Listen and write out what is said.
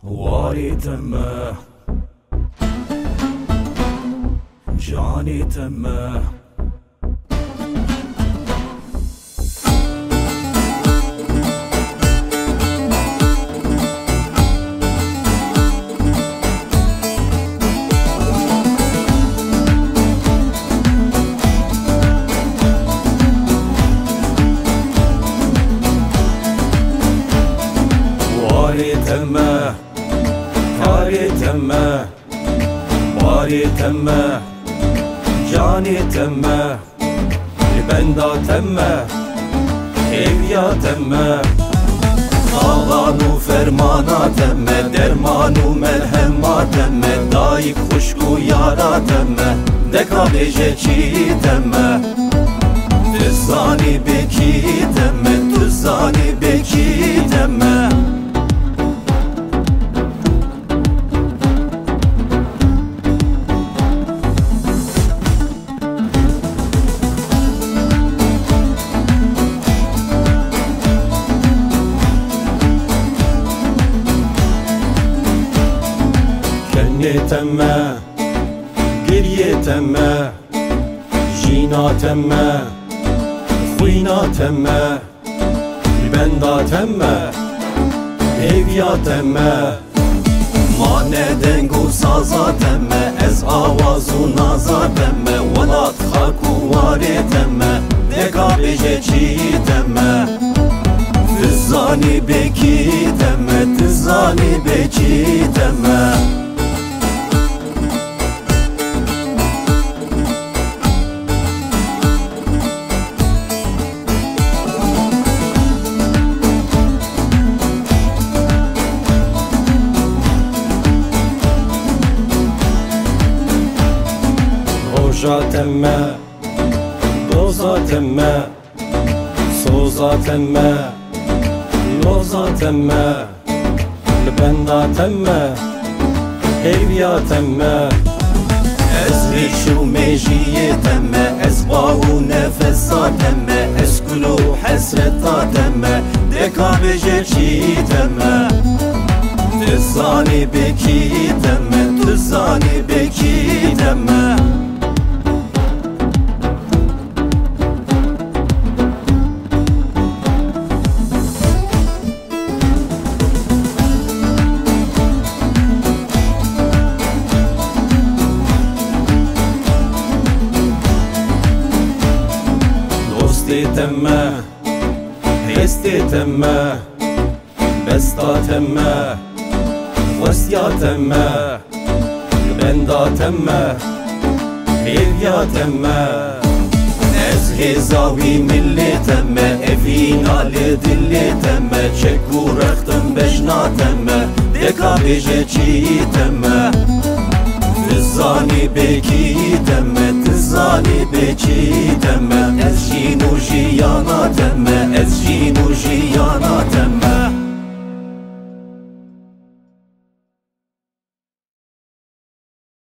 واری تمه جانی تمه تمه کاری تمه باری تمه جانی تمه بندا تمه ایویا تمه آغان و فرمانا تمه درمان و ملهما تمه دایک خشک و یارا تمه دکا بیجه چی تمه تزانی بکی تمه تزانی بکی تمه تمه گریه تمه جینا تمه خوینا تمه بندا تمه ایویا تمه ما ندنگو سازا تمه از آواز و نازا تمه ولات خاک و واره تمه دکا بیجه چی تمه تزانی بکی تمه تزانی بکی تمه تمه دوزا تمه سوزا تمه لوزا تمه لبندا تمه ایویا تمه از ریش و میجی تمه از با و نفسا تمه از کلو حسرتا تمه دکا بجه چی تمه تزانی بکی تمه تزانی بکی تمه تمه هستی تمه بستا تمه وسیا تمه بندا تمه ایویا تمه از هزاوی ملی تمه افینا لدلی تمه چکو رختم بجنا تمه دکا بیجه چی تمه تزانی بکی تمه تزانی بکی تمه از جین و جیانا تمه